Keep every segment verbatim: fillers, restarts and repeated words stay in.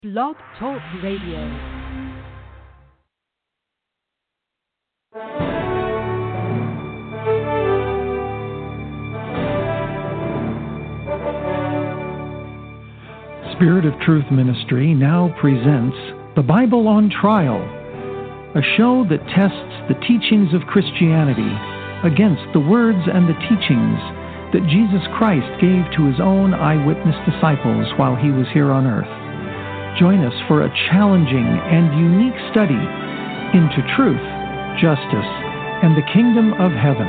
Blog Talk Radio. Spirit of Truth Ministry now presents The Bible on Trial, a show that tests the teachings of Christianity against the words and the teachings that Jesus Christ gave to his own eyewitness disciples while he was here on earth. Join us for a challenging and unique study into truth, justice, and the kingdom of heaven.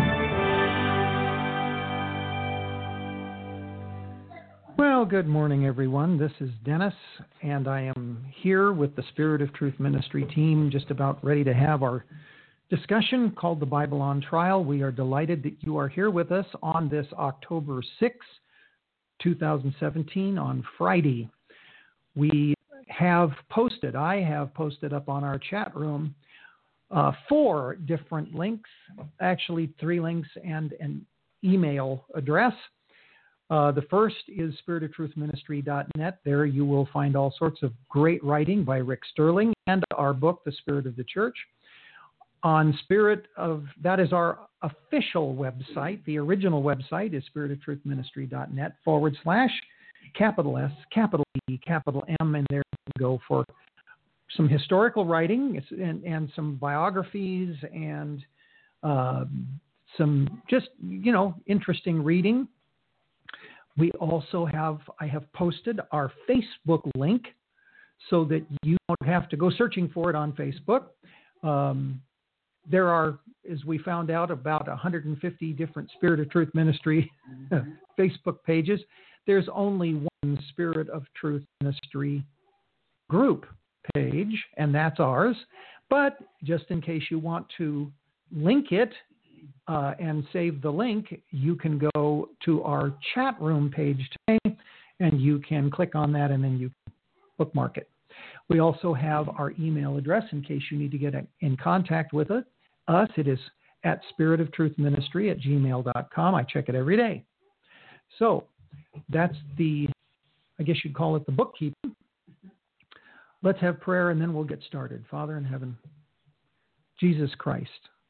Well, good morning, everyone. This is Dennis, and I am here with the Spirit of Truth Ministry team, just about ready to have our discussion called The Bible on Trial. We are delighted that you are here with us on this October sixth, twenty seventeen, on Friday. We have posted, I have posted up on our chat room uh, four different links, actually three links and an email address. Uh, the first is spirit of truth ministry dot net. There you will find all sorts of great writing by Rick Sterling and our book, The Spirit of the Church. On Spirit of, that is our official website. The original website is spirit of truth ministry dot net forward slash capital S, capital E, capital M, and there you can go for some historical writing and, and some biographies and um, some just, you know, interesting reading. We also have, I have posted our Facebook link so that you don't have to go searching for it on Facebook. Um, there are, as we found out, about one hundred fifty different Spirit of Truth Ministry Facebook pages. There's only one Spirit of Truth Ministry group page, and that's ours. But just in case you want to link it uh, and save the link, you can go to our chat room page today, and you can click on that, and then you bookmark it. We also have our email address in case you need to get in contact with it. us. It is at spirit of truth ministry at gmail dot com. I check it every day. So that's the, I guess you'd call it the bookkeeping. Let's have prayer and then we'll get started. Father in heaven, Jesus Christ,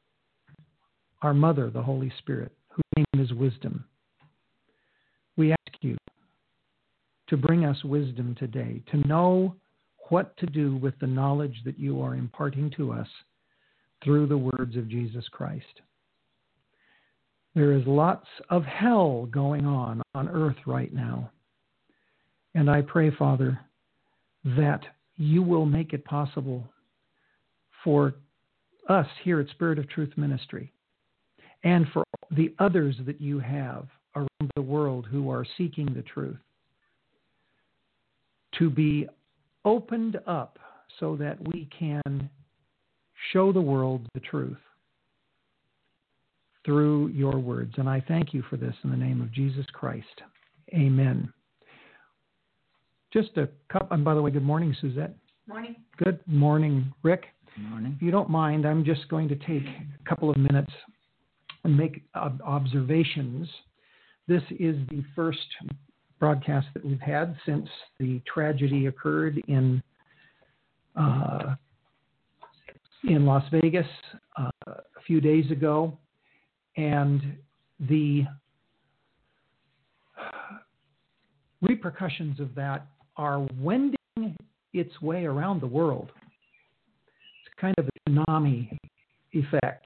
our mother, the Holy Spirit, whose name is wisdom, we ask you to bring us wisdom today, to know what to do with the knowledge that you are imparting to us through the words of Jesus Christ. There is lots of hell going on on earth right now. And I pray, Father, that you will make it possible for us here at Spirit of Truth Ministry and for the others that you have around the world who are seeking the truth to be opened up so that we can show the world the truth through your words. And I thank you for this in the name of Jesus Christ. Amen. Just a couple, and by the way, good morning, Suzette. Morning. Good morning, Rick. Good morning. If you don't mind, I'm just going to take a couple of minutes and make ob- observations. This is the first broadcast that we've had since the tragedy occurred in uh, in Las Vegas uh, a few days ago. And the repercussions of that are wending its way around the world. It's kind of a tsunami effect.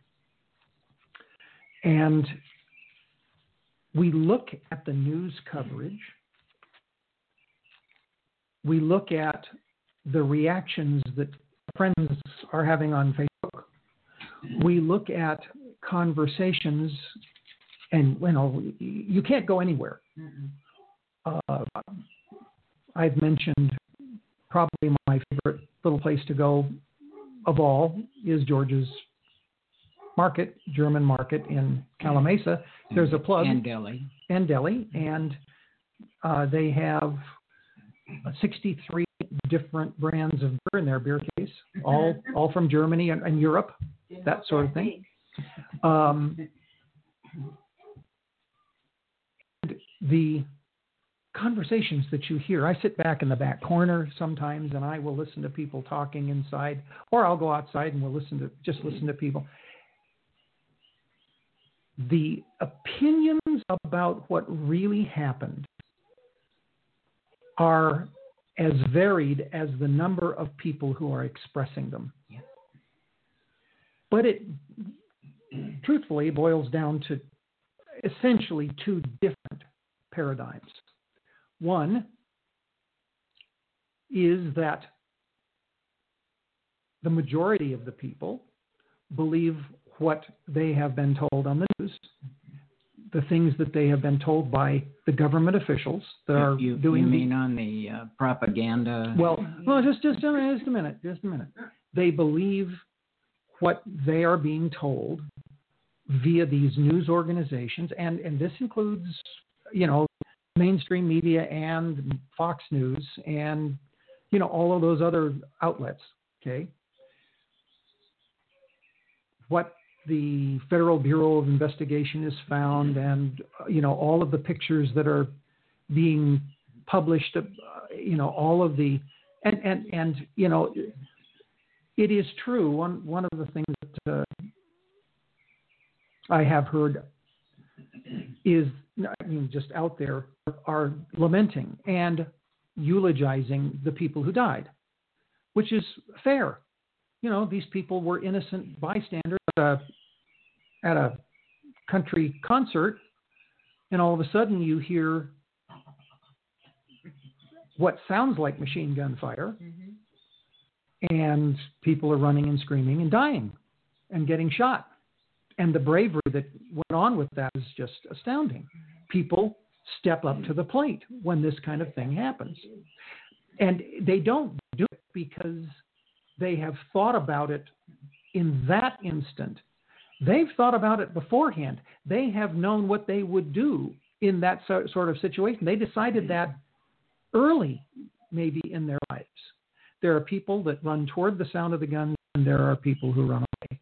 And we look at the news coverage. We look at the reactions that friends are having on Facebook. We look at conversations, and you know, you can't go anywhere. Uh, I've mentioned probably my favorite little place to go of all is George's Market, German Market in Calamasa. There's a plug. And Delhi. And Delhi. And uh, they have sixty-three different brands of beer in their beer case, all all from Germany and, and Europe, that sort of thing. Um, the conversations that you hear. I sit back in the back corner sometimes, and I will listen to people talking inside, or I'll go outside and we'll listen to just listen to people. The opinions about what really happened are as varied as the number of people who are expressing them. Yeah. But it truthfully boils down to essentially two different paradigms. One is that the majority of the people believe what they have been told on the news, the things that they have been told by the government officials that are you, doing. You mean the, on the uh, propaganda? Well, well, just just a minute, just a minute, just a minute. They believe what they are being told via these news organizations, and and this includes, you know, mainstream media and Fox News and, you know, all of those other outlets. Okay, what the Federal Bureau of Investigation has found, and, you know, all of the pictures that are being published, uh, you know, all of the, and, and, and, you know, it is true. One, one of the things that uh, I have heard is, I mean, just out there are lamenting and eulogizing the people who died, which is fair. You know, these people were innocent bystanders at a, at a country concert, and all of a sudden you hear what sounds like machine gun fire, mm-hmm. and people are running and screaming and dying and getting shot. And the bravery that went on with that is just astounding. People step up to the plate when this kind of thing happens. And they don't do it because they have thought about it in that instant. They've thought about it beforehand. They have known what they would do in that so, sort of situation. They decided that early, maybe in their lives. There are people that run toward the sound of the guns, and there are people who run away.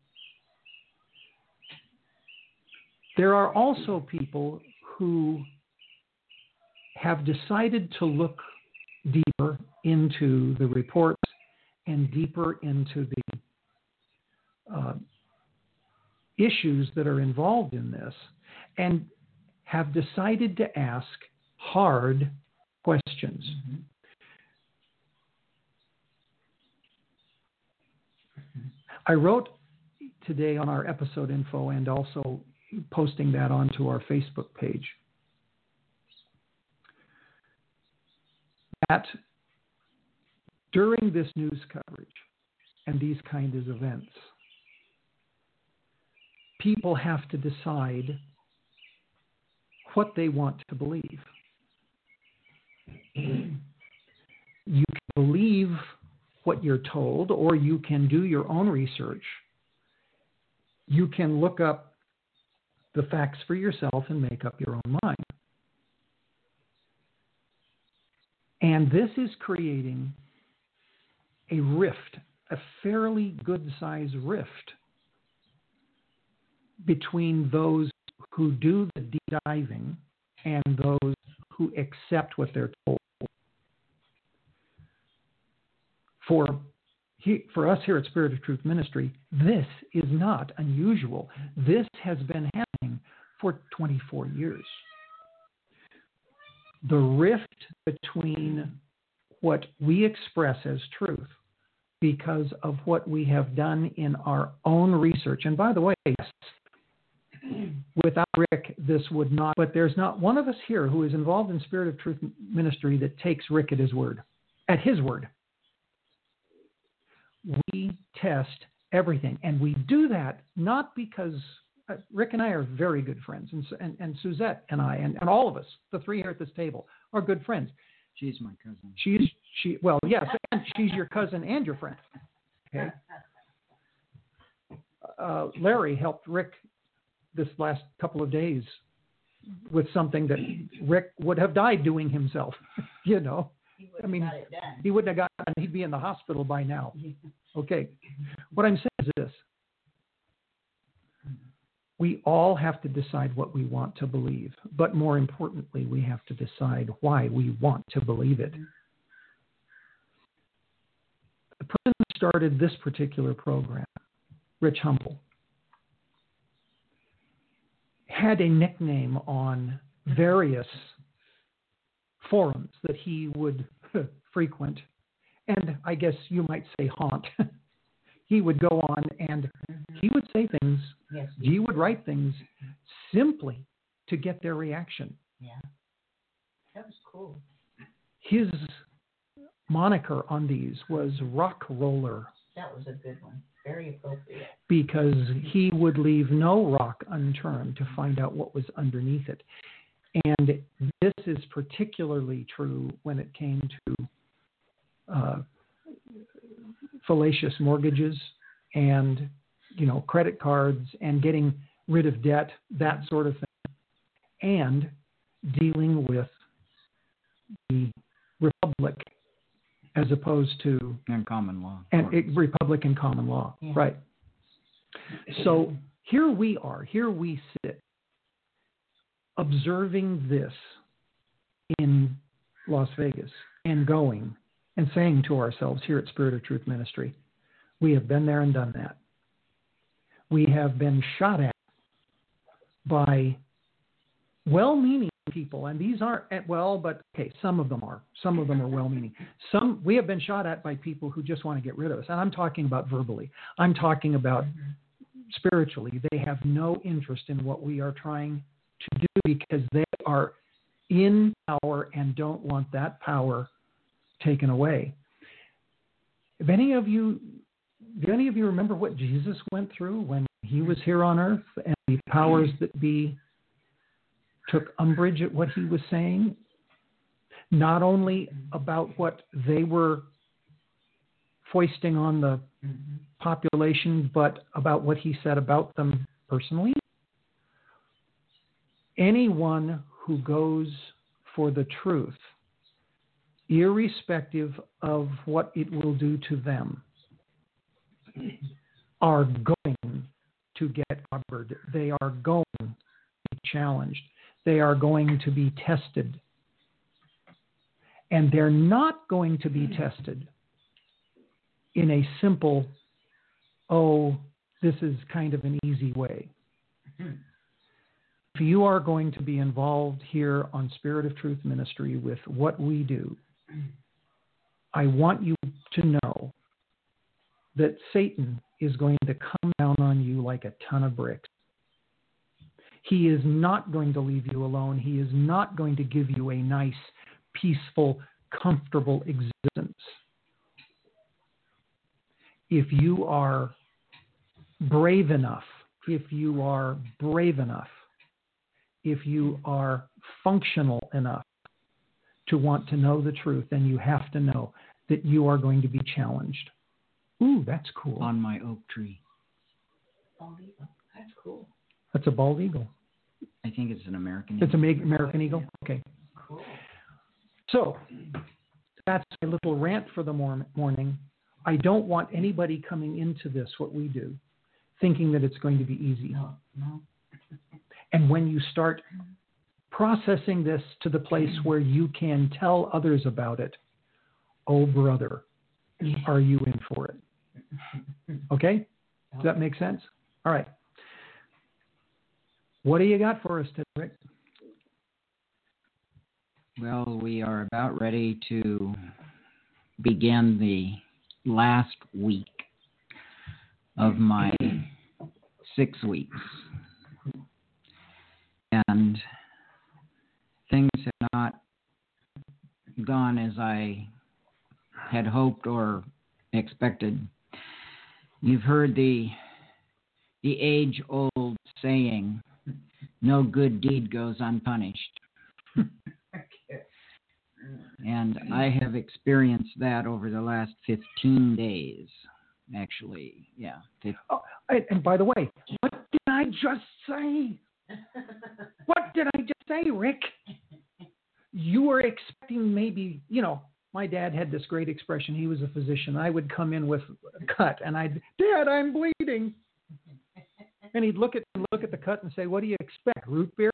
There are also people who have decided to look deeper into the reports and deeper into the uh, issues that are involved in this, and have decided to ask hard questions. Mm-hmm. I wrote today on our episode info, and also posting that onto our Facebook page, that during this news coverage and these kinds of events, people have to decide what they want to believe. You can believe what you're told, or you can do your own research. You can look up the facts for yourself and make up your own mind. And this is creating a rift, a fairly good-sized rift between those who do the deep diving and those who accept what they're told. For, for us here at Spirit of Truth Ministry, this is not unusual. This has been happening for twenty-four years. The rift between what we express as truth because of what we have done in our own research. And by the way, without Rick, this would not, but there's not one of us here who is involved in Spirit of Truth Ministry that takes Rick at his word, at his word. We test everything, and we do that not because uh, Rick and I are very good friends, and, and, and Suzette and I, and, and all of us, the three here at this table, are good friends. She's my cousin. She's, she, well, yes, and she's your cousin and your friend. Okay. Uh, Larry helped Rick this last couple of days with something that Rick would have died doing himself, you know. I mean, he wouldn't have gotten, he'd be in the hospital by now. Okay. What I'm saying is this. We all have to decide what we want to believe, but more importantly, we have to decide why we want to believe it. The person who started this particular program, Rich Humble, had a nickname on various forums that he would frequent, and I guess you might say haunt. He would go on and he would say things, Yes. he would write things simply to get their reaction. Yeah. That was cool. His moniker on these was Rock Roller That was a good one. Very appropriate. because he would leave no rock unturned to find out what was underneath it. And this is particularly true when it came to uh, fallacious mortgages and, you know, credit cards and getting rid of debt, that sort of thing, and dealing with the republic as opposed to In common law. and it, republic and common law, Yeah. right? So here we are, here we sit, observing this in Las Vegas and going and saying to ourselves here at Spirit of Truth Ministry, we have been there and done that. We have been shot at by well-meaning people, and these aren't, well, but okay, some of them are. Some of them are well-meaning. Some, we have been shot at by people who just want to get rid of us, and I'm talking about verbally. I'm talking about spiritually. They have no interest in what we are trying to do because they are in power and don't want that power taken away. If any of you, do any of you remember what Jesus went through when he was here on earth and the powers that be took umbrage at what he was saying? Not only about what they were foisting on the Mm-hmm. population, but about what he said about them personally. Anyone who goes for the truth, irrespective of what it will do to them, are going to get clobbered. They are going to be challenged. They are going to be tested. And they're not going to be tested in a simple, oh, this is kind of an easy way. If you are going to be involved here on Spirit of Truth Ministry with what we do, I want you to know that Satan is going to come down on you like a ton of bricks. He is not going to leave you alone. He is not going to give you a nice, peaceful, comfortable existence. If you are brave enough, if you are brave enough, if you are functional enough to want to know the truth, then you have to know that you are going to be challenged. Ooh, that's cool. On my oak tree. Bald eagle. That's cool. That's a bald eagle. I think it's an American. It's an American eagle? Okay. Cool. So that's a little rant for the mor- morning. I don't want anybody coming into this, what we do, thinking that it's going to be easy. No, no. And when you start processing this to the place where you can tell others about it, oh, brother, are you in for it? Okay? Does that make sense? All right. What do you got for us today, Rick? Well, we are about ready to begin the last week of my six weeks. And things have not gone as I had hoped or expected. You've heard the the age-old saying, no good deed goes unpunished. And I have experienced that over the last fifteen days, actually. Yeah. Oh, and, and by the way, what did I just say? What did I just say, Rick? You were expecting maybe, you know, my dad had this great expression. He was a physician. I would come in with a cut and I'd, Dad, I'm bleeding. And he'd look at look at the cut and say, "What do you expect? Root beer?"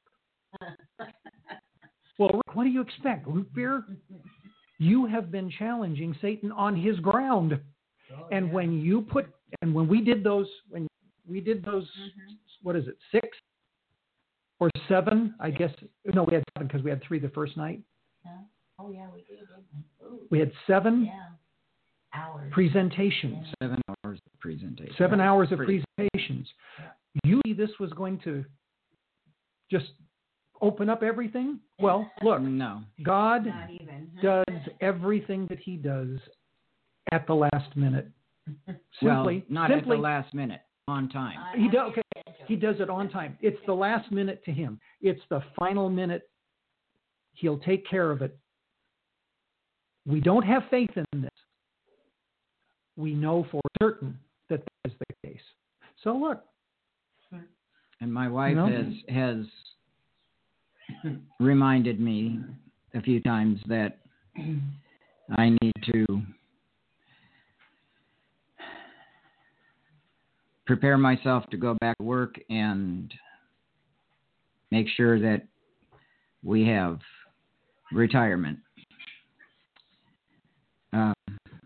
Well, Rick, what do you expect? Root beer? You have been challenging Satan on his ground. Oh, And yeah. when you put, and when we did those, when we did those, Mhm. what is it, six or seven? I guess, no, we had seven because we had three the first night. Huh? Oh, yeah, we did, didn't we? Ooh, We had seven yeah. Hours. presentations, Seven hours of presentation. seven hours of Pretty- presentations. Usually this was going to just open up everything. Well, look, No. God Not even. does everything that he does at the last minute. Well, Simply, not simply, at the last minute, on time. he does. Okay, he does it on time. It's the last minute to him. It's the final minute. He'll take care of it. We don't have faith in this. We know for certain that that is the case. So look, And my wife No. has has reminded me a few times that I need to prepare myself to go back to work and make sure that we have retirement. Um,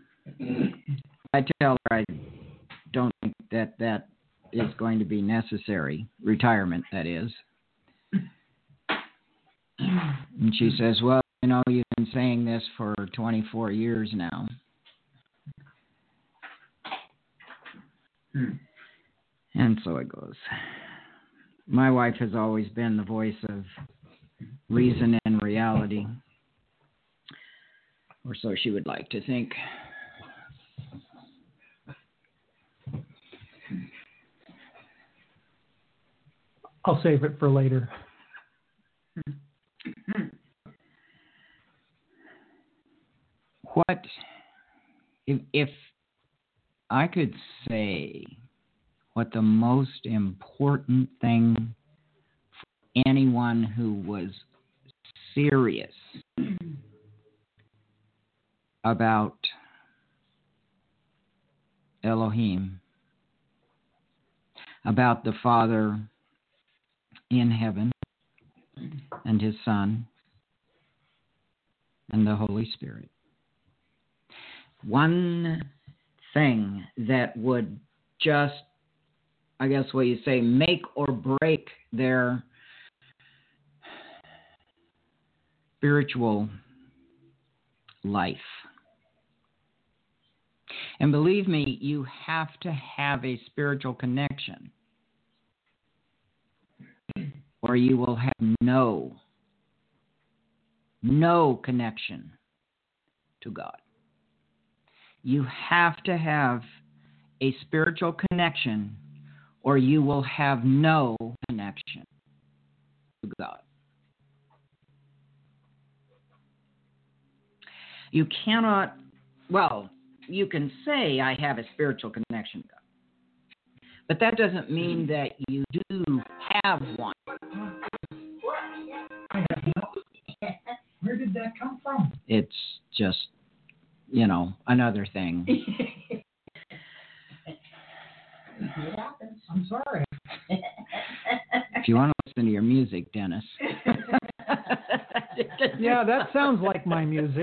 I tell her I don't think that that is going to be necessary, retirement, that is. And she says, well, you know, you've been saying this for twenty-four years now. And so it goes. My wife has always been the voice of reason and reality, or so she would like to think. I'll save it for later. What if, if I could say what the most important thing for anyone who was serious about Elohim, about the Father in heaven and his Son and the Holy Spirit. One thing that would just, I guess what you say, make or break their spiritual life. And believe me, you have to have a spiritual connection, or you will have no, no connection to God. You have to have a spiritual connection, or you will have no connection to God. You cannot, well, you can say, I have a spiritual connection to God. But that doesn't mean that you do have one. Where did that come from? It's just, you know, another thing. It happens. I'm sorry. If you want to listen to your music, Dennis. Yeah, that sounds like my music.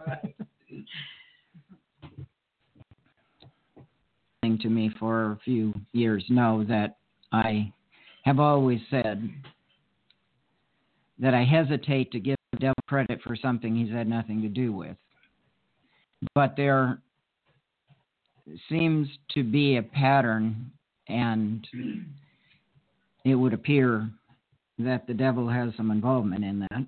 To me for a few years know that I have always said that I hesitate to give the devil credit for something he's had nothing to do with. But there seems to be a pattern, and it would appear that the devil has some involvement in that.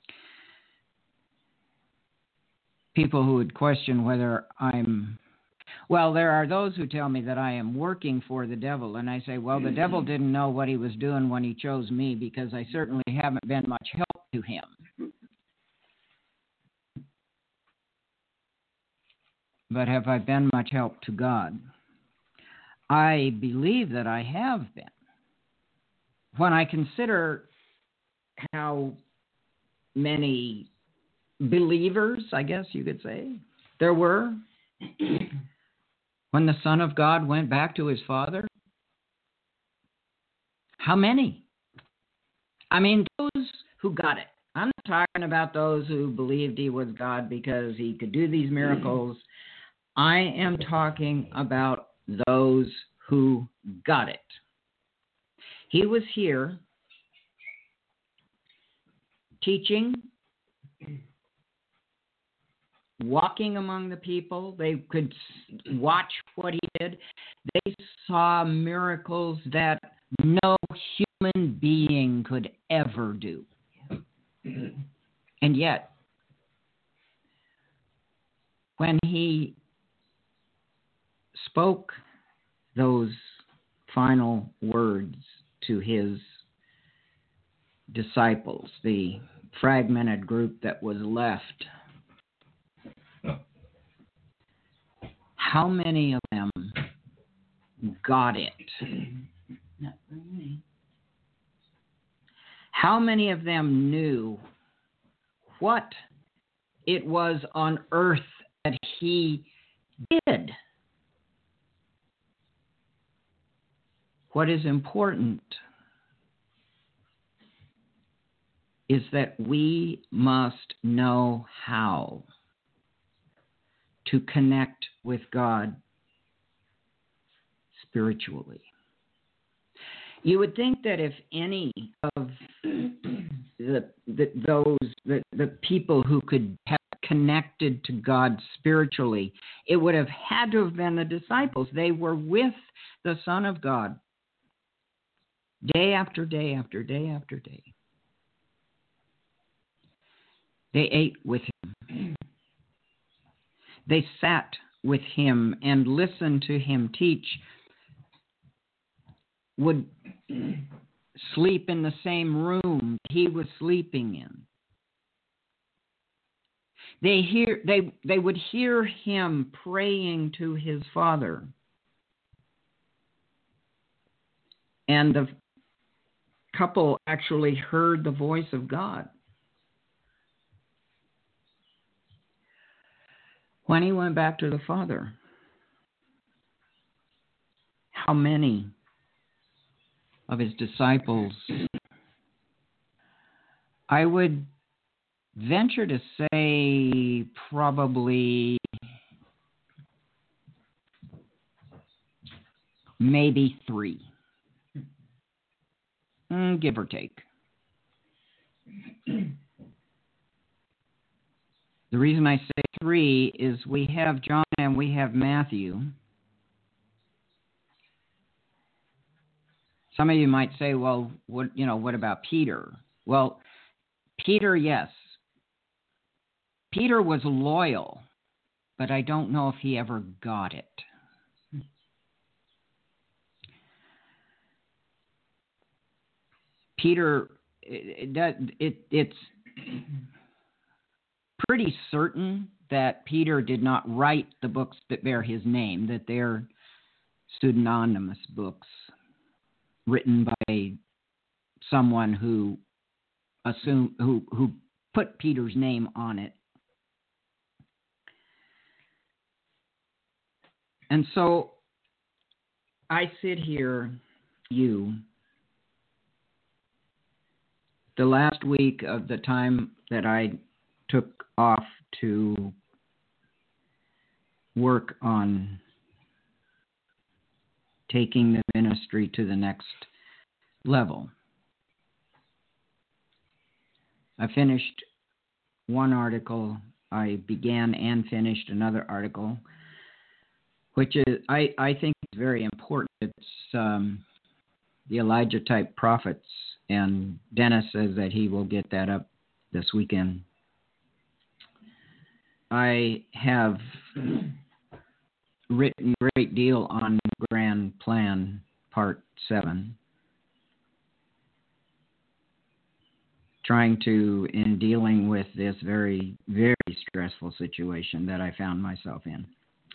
People who would question whether I'm Well, there are those who tell me that I am working for the devil, and I say, well, the devil didn't know what he was doing when he chose me, because I certainly haven't been much help to him. But have I been much help to God? I believe that I have been. When I consider how many believers, I guess you could say, there were when the Son of God went back to his Father, How many? I mean, those who got it. I'm not talking about those who believed he was God because he could do these miracles. I am talking about those who got it. He was here teaching, walking among the people. They could watch what he did. They saw miracles that no human being could ever do. And yet, when he spoke those final words to his disciples, the fragmented group that was left, how many of them got it? Not really. How many of them knew what it was on earth that he did? What is important is that we must know how to connect with God spiritually. You would think that if any of the, the those the, the people who could have connected to God spiritually, it would have had to have been the disciples. They were with the Son of God day after day after day after day. They ate with him. They sat with him and listened to him teach, would sleep in the same room he was sleeping in. They hear they they would hear him praying to his Father. And the couple actually heard the voice of God. When he went back to the Father, how many of his disciples, I would venture to say probably maybe three, mm, give or take. The reason I say three is we have John and we have Matthew. Some of you might say, well, what you know, what about Peter? Well, Peter, yes. Peter was loyal, but I don't know if he ever got it. Peter, it, it, it, it's pretty certain that Peter did not write the books that bear his name, that they're pseudonymous books written by someone who assumed, who who put Peter's name on it. And so I sit here, you, the last week of the time that I took off to work on taking the ministry to the next level. I finished one article. I began and finished another article, which is I, I think is very important. It's um, the Elijah type prophets, and Dennis says that he will get that up this weekend. I have written a great deal on Grand Plan Part seven, trying to, in dealing with this very, very stressful situation that I found myself in.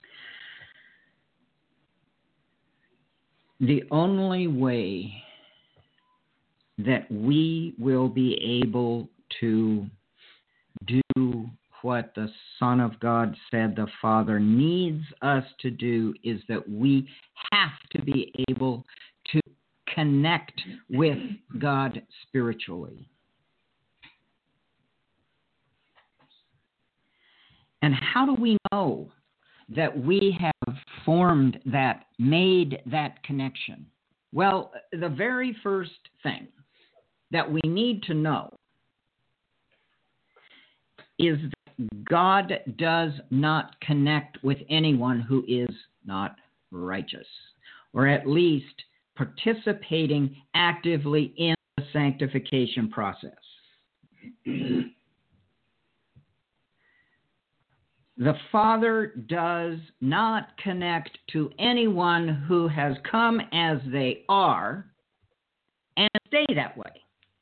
The only way that we will be able to do what the Son of God said the Father needs us to do is that we have to be able to connect with God spiritually. And how do we know that we have formed that, made that connection? Well, the very first thing that we need to know is that God does not connect with anyone who is not righteous, or at least participating actively in the sanctification process. The Father does not connect to anyone who has come as they are and stay that way.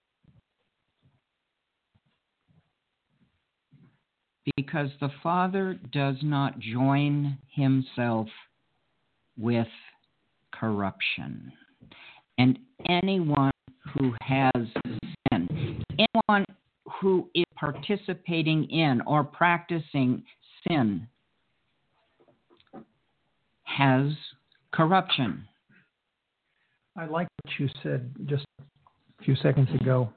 Because the Father does not join himself with corruption. And anyone who has sin, anyone who is participating in or practicing sin has corruption. I like what you said just a few seconds ago,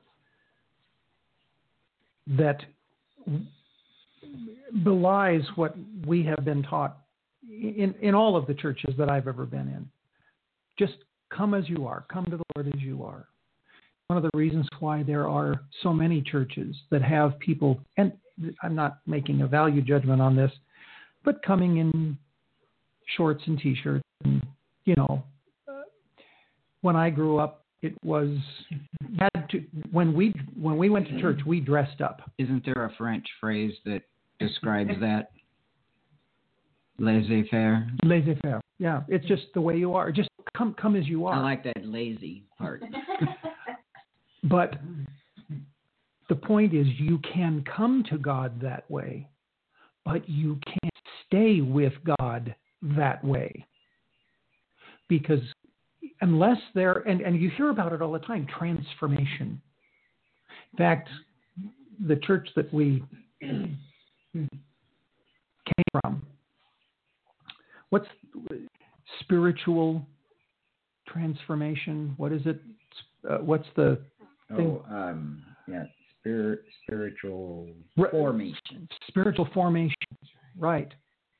that belies what we have been taught in, in all of the churches that I've ever been in. Just come as you are. Come to the Lord as you are. One of the reasons why there are so many churches that have people, and I'm not making a value judgment on this, but coming in shorts and T-shirts. And, you know, uh, when I grew up, it was had to when we when we went to church, we dressed up. Isn't there a French phrase that describes that? Laissez-faire. Laissez-faire. Yeah, it's just the way you are. Just come come as you are. I like that lazy part. But the point is, you can come to God that way, but you can't stay with God that way. Because unless there, and, and you hear about it all the time, transformation. In fact, the church that we came from, what's spiritual transformation? What is it? Uh, what's the thing? Oh, um, yeah, spirit, spiritual Re- formation. Spiritual formation, right.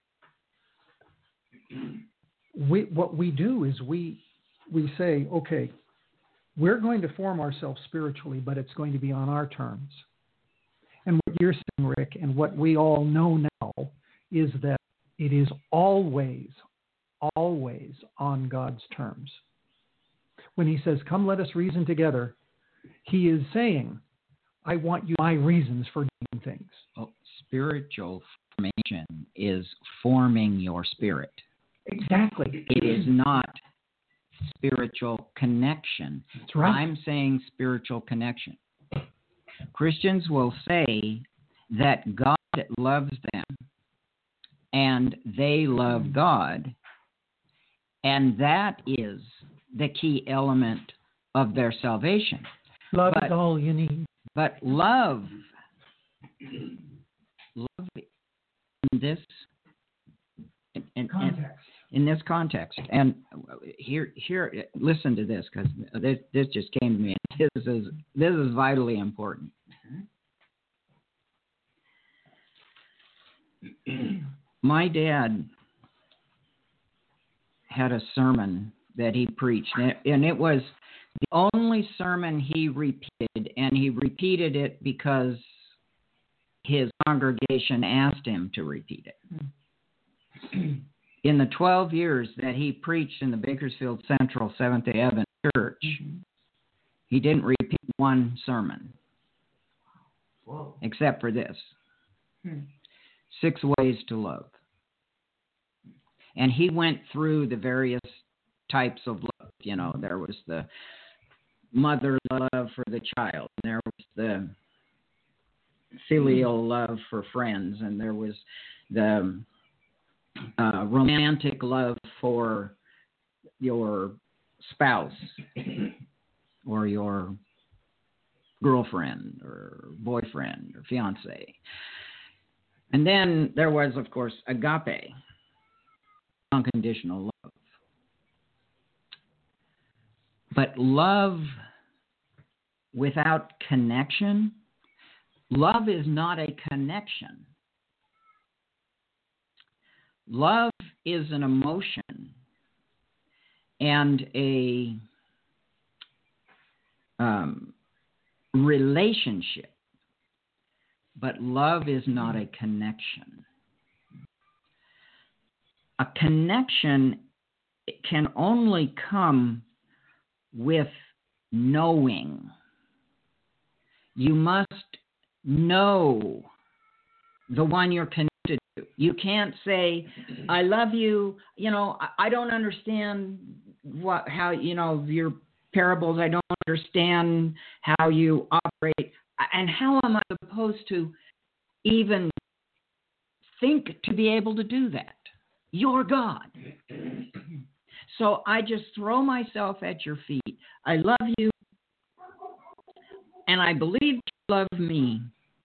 We, what we do is we we say, okay, we're going to form ourselves spiritually, but it's going to be on our terms. And what you're saying, Rick, and what we all know now is that it is always, always on God's terms. When he says, come, let us reason together, he is saying, I want you my reasons for doing things. Well, spiritual formation is forming your spirit. Exactly. It is not spiritual connection. That's right. I'm saying spiritual connection. Christians will say that God loves them and they love God, and that is the key element of their salvation. Love but, is all you need. But love, love in this in, in, Context. In, in this context, and here, here, listen to this, because this, this just came to me. This is this is vitally important. My dad had a sermon that he preached, and it was the only sermon he repeated, and he repeated it because his congregation asked him to repeat it. In the twelve years that he preached in the Bakersfield Central Seventh-day Adventist Church, mm-hmm. he didn't repeat one sermon. Whoa. Except for this. Hmm. Six ways to love. And he went through the various types of love. You know, there was the mother love for the child, and there was the filial love for friends, and there was the uh, romantic love for your spouse or your girlfriend or boyfriend or fiance. And then there was, of course, agape, unconditional love. But love without connection, love is not a connection. Love is an emotion and a um, relationship, but love is not a connection. A connection can only come with knowing. You must know the one you're connected to. You can't say, I love you, you know, I, I don't understand what, how, you know, your parables, I don't understand how you operate. And how am I supposed to even think to be able to do that? You're God. So I just throw myself at your feet. I love you, and I believe you love me.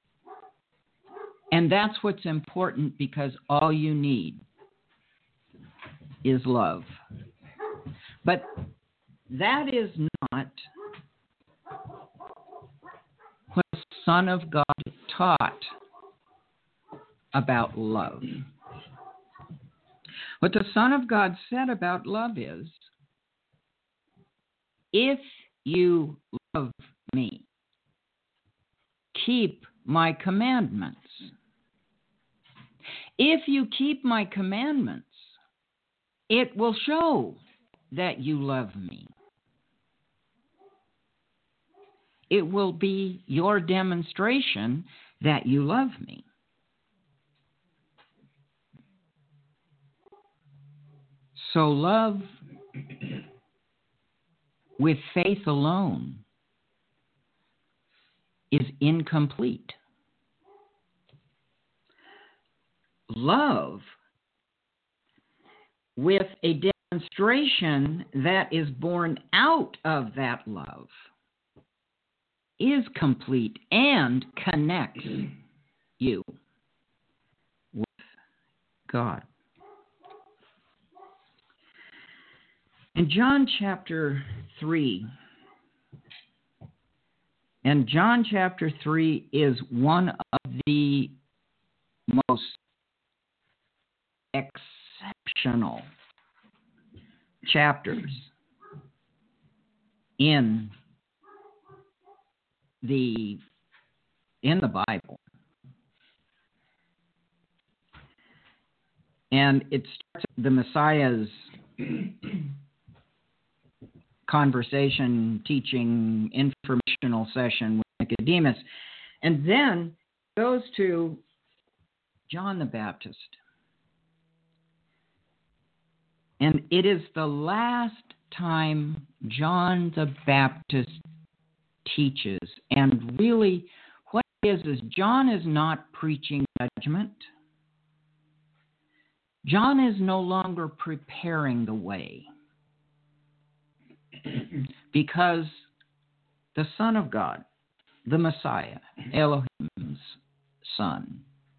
And that's what's important, because all you need is love. But that is not what the Son of God taught about love. What the Son of God said about love is, if you love me, keep my commandments. If you keep my commandments, it will show that you love me. It will be your demonstration that you love me. So love with faith alone is incomplete. Love with a demonstration that is born out of that love is complete and connects you with God. In John chapter three, and John chapter three is one of the most exceptional chapters in the in the Bible. And it starts the Messiah's conversation, teaching, informational session with Nicodemus, and then goes to John the Baptist. And it is the last time John the Baptist teaches. And really, what it is, is John is not preaching judgment. John is no longer preparing the way. Because the Son of God, the Messiah, Elohim's Son,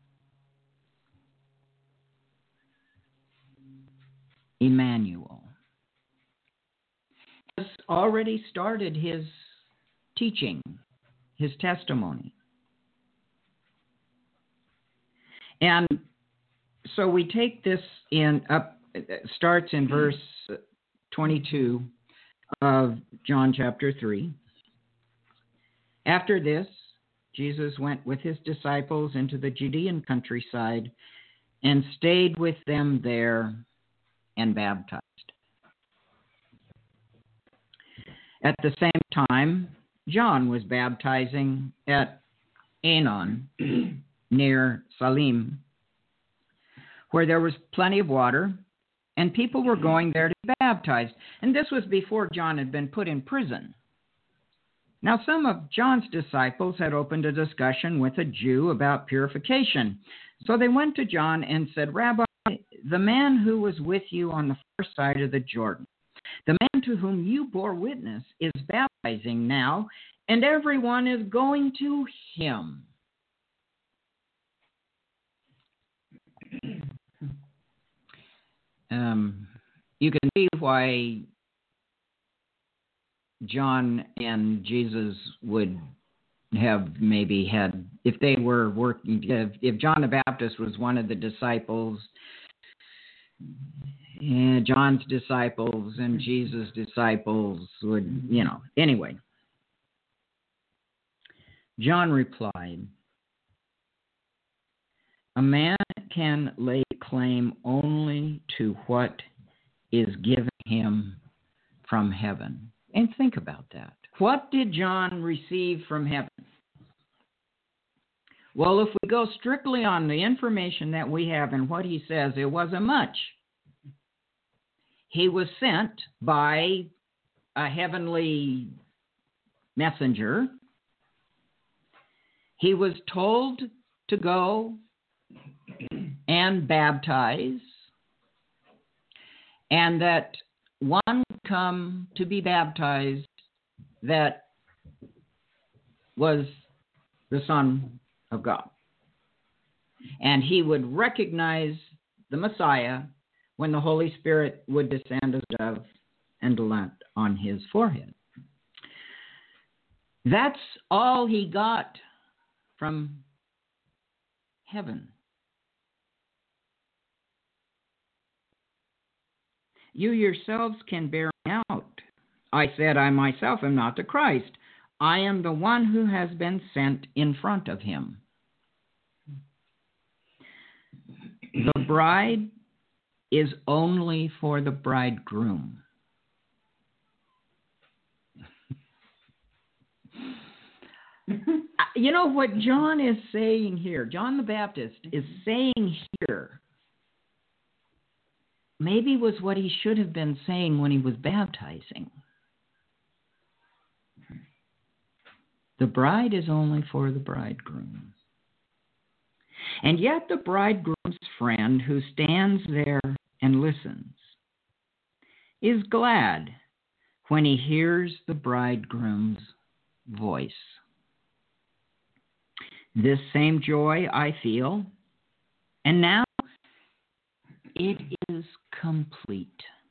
Emmanuel, has already started his teaching, his testimony. And so we take this in up, it starts in verse twenty-two of John chapter three. After this, Jesus went with his disciples into the Judean countryside and stayed with them there and baptized. At the same time, John was baptizing at Aenon, near Salim, where there was plenty of water, and people were going there to be baptized. And this was before John had been put in prison. Now, some of John's disciples had opened a discussion with a Jew about purification. So they went to John and said, Rabbi, the man who was with you on the far side of the Jordan, the man to whom you bore witness, is baptizing now, and everyone is going to him. Um, you can see why John and Jesus would have maybe had, if they were working, if, if John the Baptist was one of the disciples, yeah, John's disciples and Jesus' disciples would, you know, anyway. John replied, "A man can lay claim only to what is given him from heaven." And think about that. What did John receive from heaven? Well, if we go strictly on the information that we have and what he says, it wasn't much. He was sent by a heavenly messenger. He was told to go and baptize, and that one would come to be baptized that was the Son of God. And he would recognize the Messiah when the Holy Spirit would descend as a dove and land on his forehead. That's all he got from heaven. You yourselves can bear me out. I said, I myself am not the Christ. I am the one who has been sent in front of him. The bride is only for the bridegroom. You know what John is saying here? John the Baptist is saying here, maybe was what he should have been saying when he was baptizing. The bride is only for the bridegroom. And yet the bridegroom's friend who stands there and listens is glad when he hears the bridegroom's voice. This same joy I feel, and now it is complete.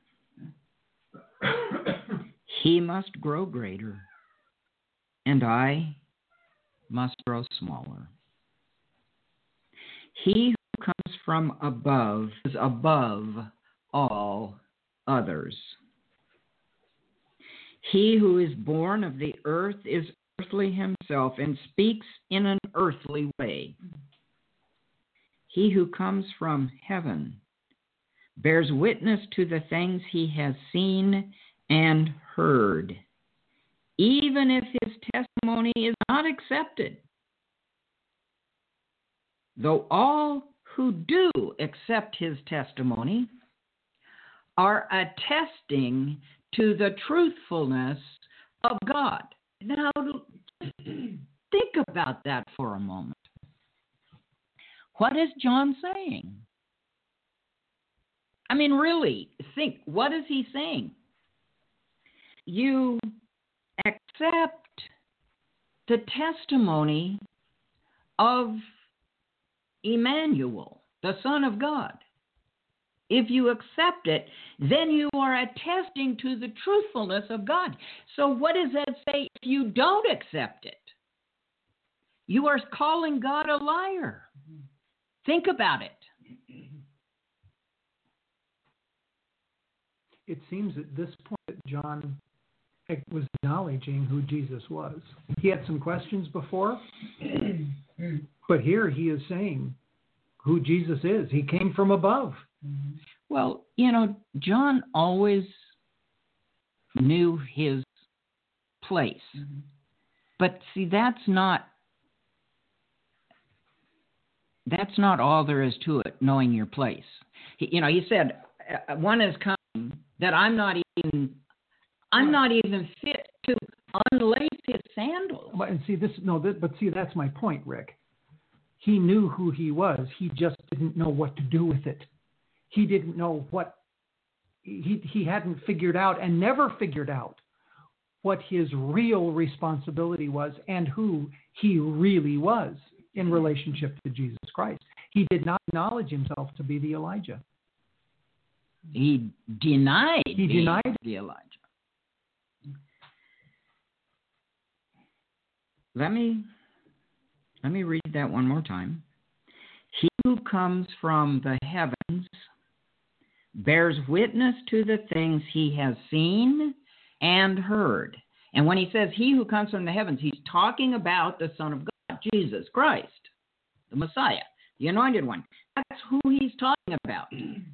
He must grow greater, and I must grow smaller. He who comes from above is above all others. He who is born of the earth is earthly himself and speaks in an earthly way. He who comes from heaven bears witness to the things he has seen and heard, even if his testimony is not accepted. Though all who do accept his testimony are attesting to the truthfulness of God. Now, think about that for a moment. What is John saying? I mean, really, think, what is he saying? You accept the testimony of Emmanuel, the Son of God. If you accept it, then you are attesting to the truthfulness of God. So what does that say if you don't accept it? You are calling God a liar. Think about it. It seems at this point that John was acknowledging who Jesus was. He had some questions before, but here he is saying who Jesus is. He came from above. Well, you know, John always knew his place. Mm-hmm. But see, that's not that's not all there is to it, knowing your place. He, you know, he said, one is coming that I'm not even I'm not even fit to unlace his sandals. But and see this no, this, but see that's my point, Rick. He knew who he was. He just didn't know what to do with it. He didn't know what he he hadn't figured out and never figured out what his real responsibility was and who he really was in relationship to Jesus Christ. He did not acknowledge himself to be the Elijah. He denied he denied the Elijah. let me let me read that one more time. He who comes from the heavens bears witness to the things he has seen and heard. And when he says he who comes from the heavens, he's talking about the Son of God, Jesus Christ, the Messiah, the Anointed One. That's who he's talking about.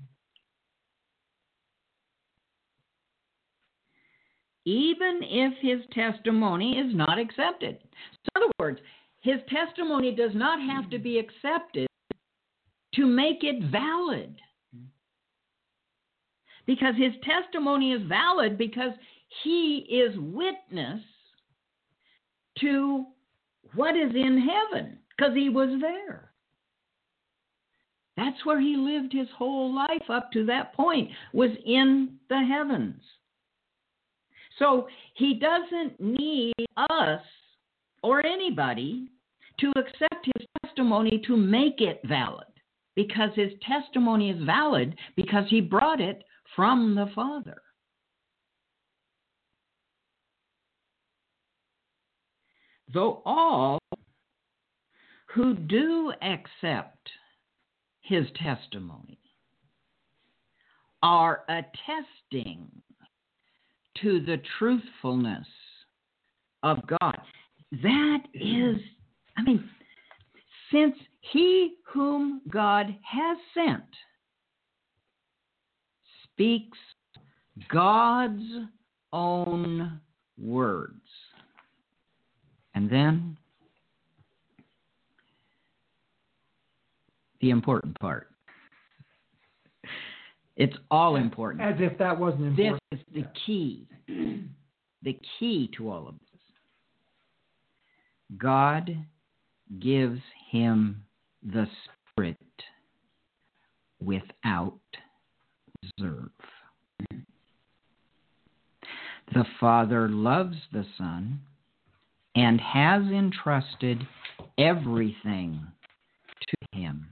Even if his testimony is not accepted. So in other words, his testimony does not have to be accepted to make it valid. Because his testimony is valid because he is witness to what is in heaven, because he was there. That's where he lived his whole life up to that point, was in the heavens. So he doesn't need us or anybody to accept his testimony to make it valid, because his testimony is valid because he brought it from the Father. Though all who do accept his testimony are attesting to the truthfulness of God. That is, I mean, since he whom God has sent speaks God's own words. And then the important part. It's all important. As if that wasn't important. This is the key. The key to all of this. God gives him the Spirit without reserve. The Father loves the Son and has entrusted everything to him.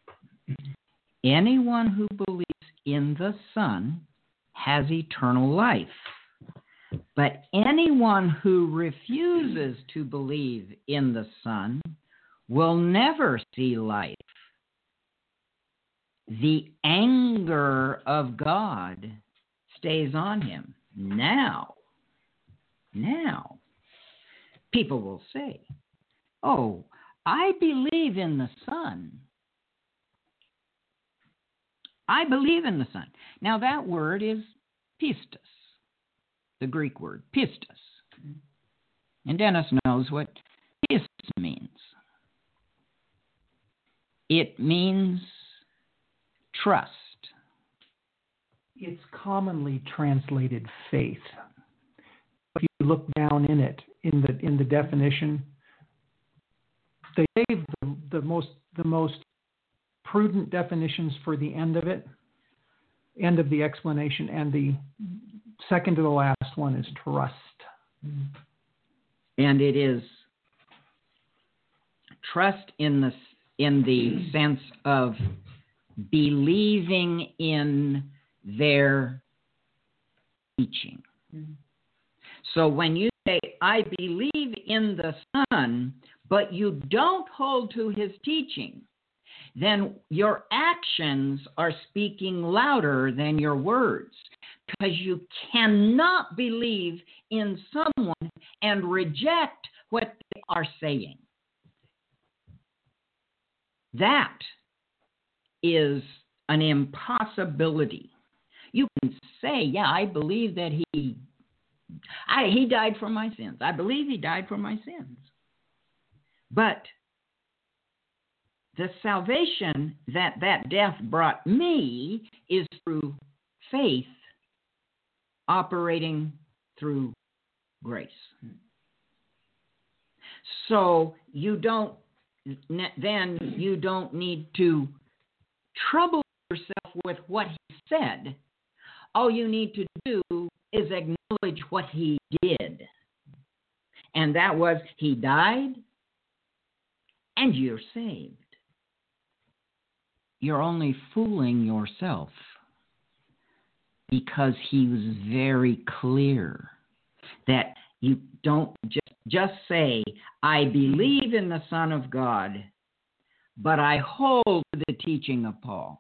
Anyone who believes in the Son has eternal life. But anyone who refuses to believe in the Son will never see life. The anger of God stays on him. Now, now, people will say, oh, I believe in the Son. I believe in the Son. Now that word is pistos, the Greek word, pistos. And Dennis knows what pistos means. It means trust. It's commonly translated faith. If you look down in it, in the in the definition, they gave the, the most the most prudent definitions for the end of it, end of the explanation, and the second to the last one is trust. And it is trust in the in the sense of believing in their teaching. So when you say, I believe in the Son, but you don't hold to his teaching, then your actions are speaking louder than your words, because you cannot believe in someone and reject what they are saying. That is an impossibility. You can say, yeah, I believe that he I, he died for my sins. I believe he died for my sins. But the salvation that that death brought me is through faith operating through grace. So you don't, then you don't need to trouble yourself with what he said. All you need to do is acknowledge what he did. And that was, he died and you're saved. You're only fooling yourself, because he was very clear that you don't just just say, I believe in the Son of God, but I hold to the teaching of Paul.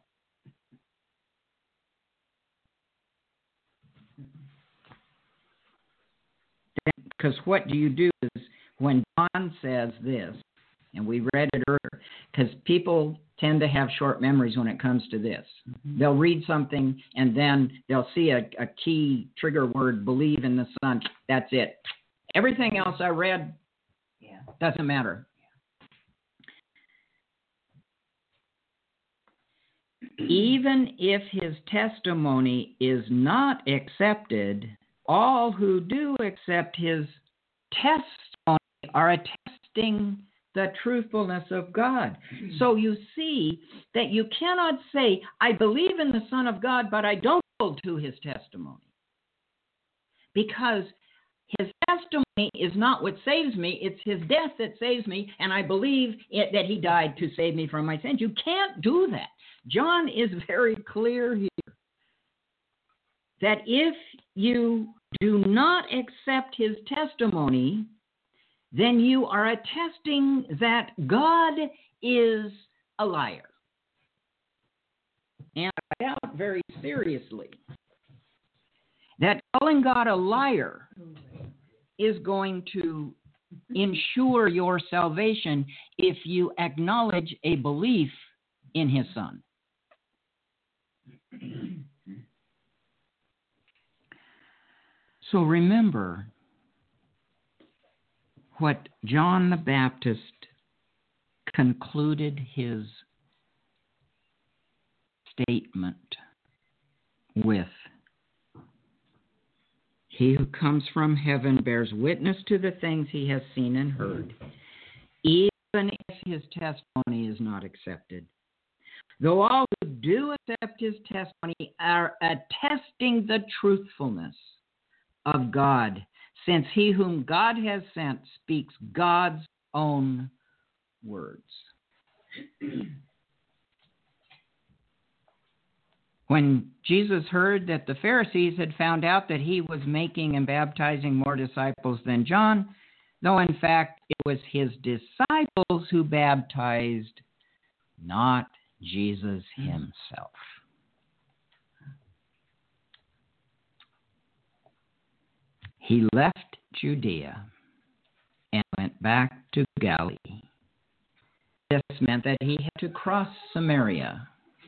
Because what do you do is when John says this, and we read it earlier, because people tend to have short memories when it comes to this. Mm-hmm. They'll read something and then they'll see a, a key trigger word, believe in the Son. That's it. Everything else I read yeah. doesn't matter. Yeah. Even if his testimony is not accepted, all who do accept his testimony are attesting the truthfulness of God. Mm-hmm. So you see that you cannot say, I believe in the Son of God, but I don't hold to his testimony. Because his testimony is not what saves me, it's his death that saves me, and I believe it, that he died to save me from my sins. You can't do that. John is very clear here that if you do not accept his testimony, then you are attesting that God is a liar. And I doubt very seriously that calling God a liar is going to ensure your salvation if you acknowledge a belief in his Son. So remember what John the Baptist concluded his statement with. He who comes from heaven bears witness to the things he has seen and heard, even if his testimony is not accepted. Though all who do accept his testimony are attesting the truthfulness of God, since he whom God has sent speaks God's own words. When Jesus heard that the Pharisees had found out that he was making and baptizing more disciples than John, though in fact it was his disciples who baptized, not Jesus himself. He left Judea and went back to Galilee. This meant that he had to cross Samaria.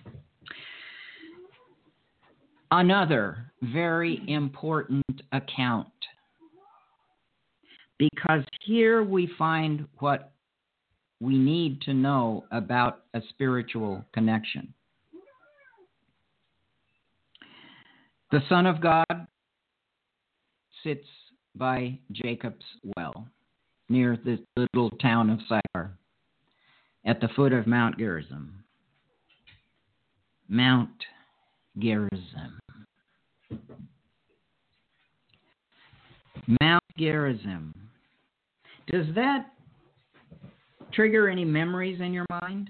Another very important account, because here we find what we need to know about a spiritual connection. The Son of God sits by Jacob's well, near the little town of Sychar, at the foot of Mount Gerizim. Mount Gerizim. Mount Gerizim. Does that trigger any memories in your mind?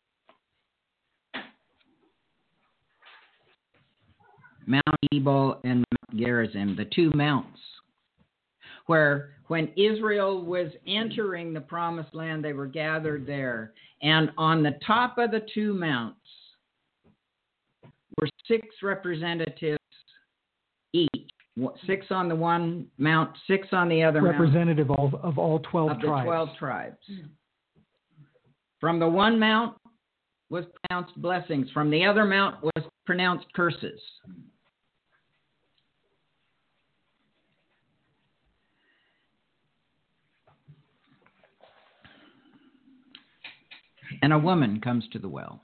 Mount Ebal and Mount Gerizim, the two mounts, where when Israel was entering the promised land, they were gathered there. And on the top of the two mounts were six representatives each. Six on the one mount, six on the other Representative mount. Representative of, of all twelve of tribes. the twelve tribes. From the one mount was pronounced blessings. From the other mount was pronounced curses. And a woman comes to the well.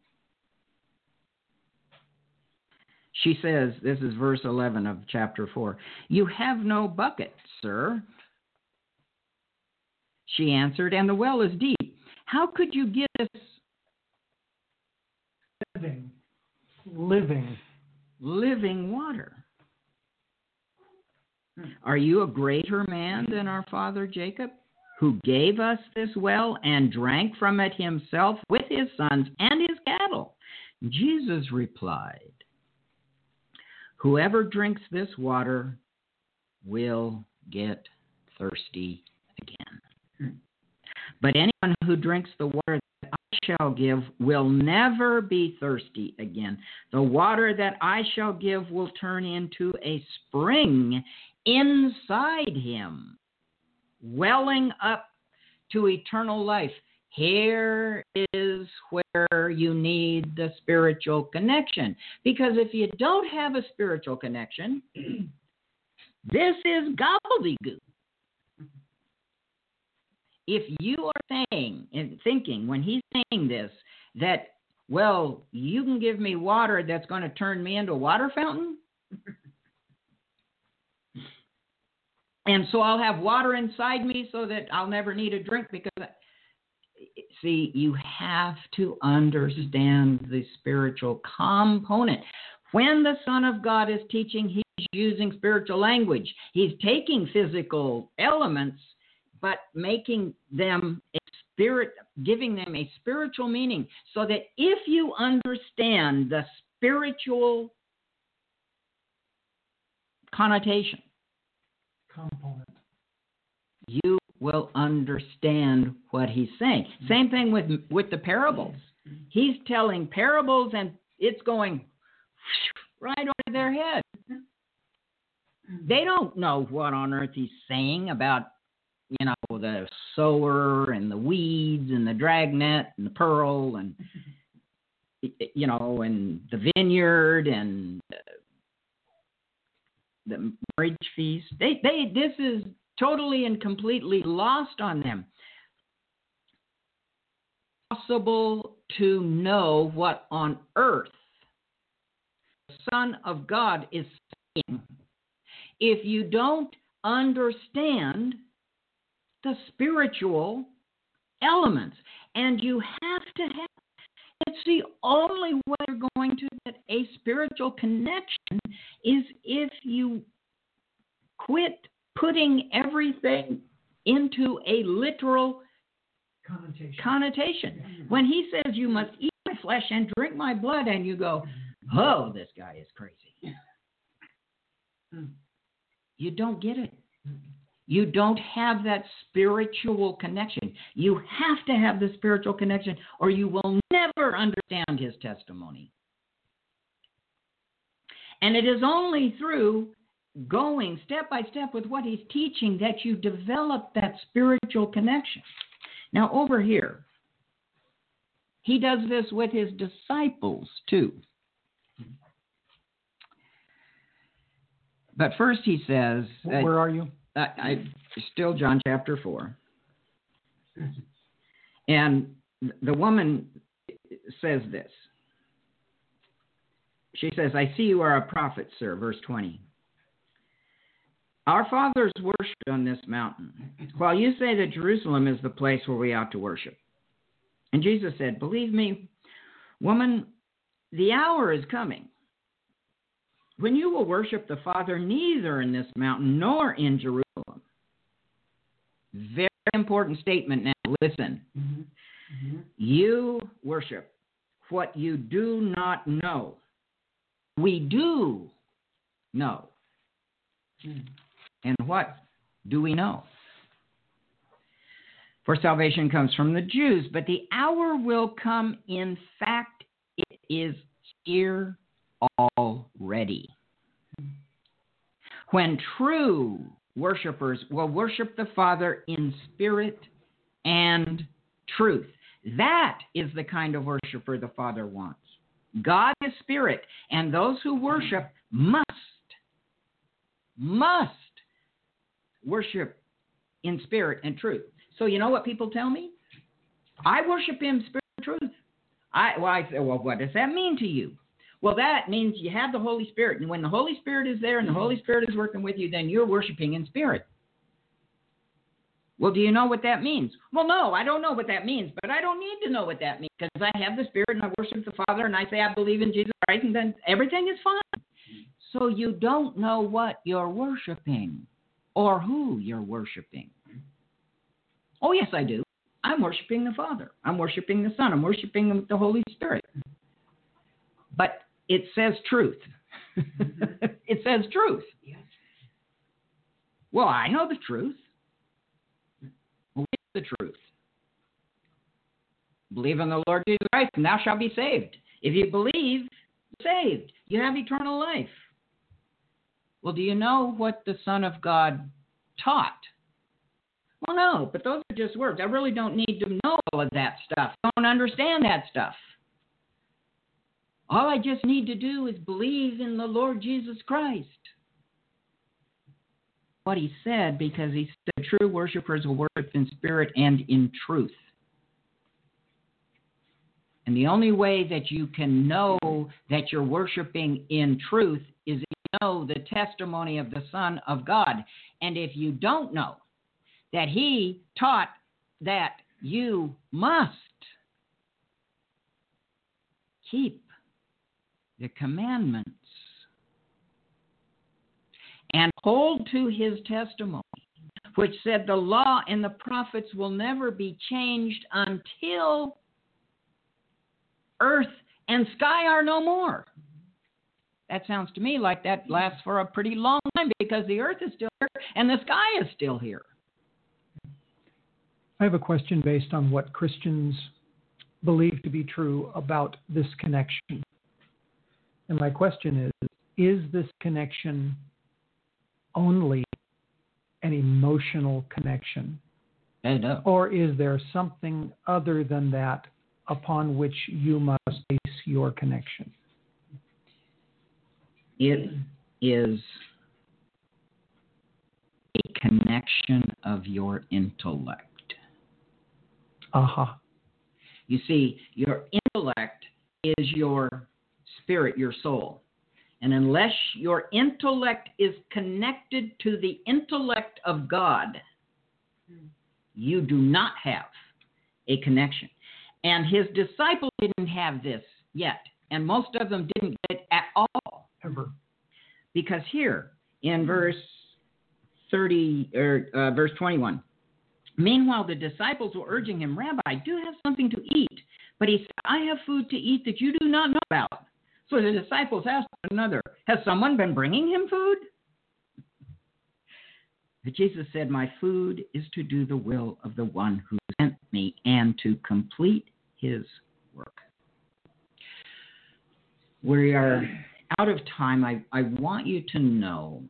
She says, this is verse eleven of chapter four, "You have no bucket, sir." She answered, "And the well is deep. How could you get us living, living, living water? Are you a greater man than our father Jacob, who gave us this well and drank from it himself with his sons and his cattle?" Jesus replied, "Whoever drinks this water will get thirsty But anyone who drinks the water that I shall give will never be thirsty again. The water that I shall give will turn into a spring inside him, welling up to eternal life. Here is where you need the spiritual connection. Because if you don't have a spiritual connection, this is gobbledygook. If you are saying and thinking when he's saying this that, well, you can give me water that's going to turn me into a water fountain, and so I'll have water inside me so that I'll never need a drink because, I, see, you have to understand the spiritual component. When the Son of God is teaching, he's using spiritual language. He's taking physical elements, but making them a spirit, giving them a spiritual meaning, so that if you understand the spiritual connotation, component, you will understand what he's saying. Same thing with with the parables. He's telling parables, and it's going right over their head. They don't know what on earth he's saying about, you know, the sower and the weeds and the dragnet and the pearl and, you know, and the vineyard and the marriage feast. They, they, this is totally and completely lost on them. Possible to know what on earth the Son of God is saying if you don't understand the spiritual elements. And you have to have, it's the only way you're going to get a spiritual connection is if you quit putting everything into a literal connotation. connotation. When he says you must eat my flesh and drink my blood, and you go, oh, this guy is crazy. You don't get it. You don't have that spiritual connection. You have to have the spiritual connection, or you will never understand his testimony. And it is only through going step by step with what he's teaching that you develop that spiritual connection. Now, over here, he does this with his disciples, too. But first he says... Where are you? I, I still John chapter four. And the woman says this. She says, I see you are a prophet, sir, verse twenty. Our fathers worshipped on this mountain, while you say that Jerusalem is the place where we ought to worship. And Jesus said, believe me, woman, the hour is coming when you will worship the Father neither in this mountain nor in Jerusalem. Very important statement now. Listen. Mm-hmm. Mm-hmm. You worship what you do not know. We do know. Mm. And what do we know? For salvation comes from the Jews, but the hour will come. In fact, it is here already, when true worshipers will worship the Father in spirit and truth. That is the kind of worshiper the Father wants. God is spirit, and those who worship must, must worship in spirit and truth. So you know what people tell me? I worship in spirit and truth. I, well, I say, well, what does that mean to you? Well, that means you have the Holy Spirit. And when the Holy Spirit is there and the Holy Spirit is working with you, then you're worshiping in spirit. Well, do you know what that means? Well, no, I don't know what that means, but I don't need to know what that means because I have the Spirit and I worship the Father and I say I believe in Jesus Christ and then everything is fine. So you don't know what you're worshiping or who you're worshiping. Oh, yes, I do. I'm worshiping the Father. I'm worshiping the Son. I'm worshiping the Holy Spirit. But it says truth. It says truth. Yes. Well, I know the truth. Well, we the truth. Believe in the Lord Jesus Christ, and thou shalt be saved. If you believe, you're saved. You have eternal life. Well, do you know what the Son of God taught? Well, no, but those are just words. I really don't need to know all of that stuff. I don't understand that stuff. All I just need to do is believe in the Lord Jesus Christ. What he said, because he said true worshipers will worship in spirit and in truth. And the only way that you can know that you're worshiping in truth is if you know the testimony of the Son of God. And if you don't know that he taught that you must keep the commandments and hold to his testimony, which said the law and the prophets will never be changed until earth and sky are no more. That sounds to me like that lasts for a pretty long time, because the earth is still here and the sky is still here. I have a question based on what Christians believe to be true about this connection. And my question is, is this connection only an emotional connection? I know. Or is there something other than that upon which you must base your connection? It is a connection of your intellect. Aha. Uh-huh. You see, your intellect is your spirit, your soul. And unless your intellect is connected to the intellect of God, you do not have a connection. And his disciples didn't have this yet. And most of them didn't get it at all. Ever. Because here in verse thirty or uh, verse twenty-one, meanwhile the disciples were urging him, Rabbi, do have something to eat. But he said, I have food to eat that you do not know about. So the disciples asked one another, has someone been bringing him food? But Jesus said, my food is to do the will of the one who sent me and to complete his work. We are out of time. I, I want you to know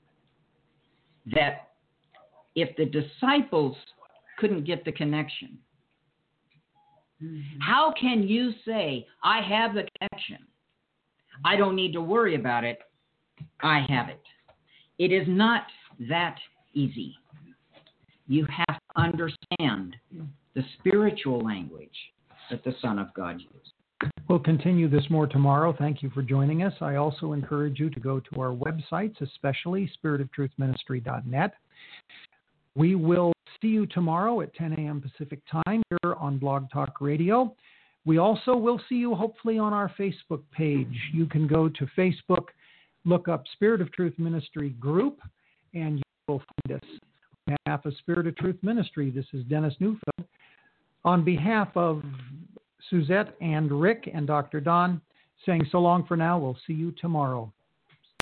that if the disciples couldn't get the connection, mm-hmm. how can you say, I have the connection? I don't need to worry about it. I have it. It is not that easy. You have to understand the spiritual language that the Son of God used. We'll continue this more tomorrow. Thank you for joining us. I also encourage you to go to our websites, especially spirit of truth ministry dot net. We will see you tomorrow at ten a.m. Pacific time here on Blog Talk Radio. We also will see you hopefully on our Facebook page. You can go to Facebook, look up Spirit of Truth Ministry Group, and you will find us. On behalf of Spirit of Truth Ministry, this is Dennis Neufeld. On behalf of Suzette and Rick and Doctor Don, saying so long for now. We'll see you tomorrow.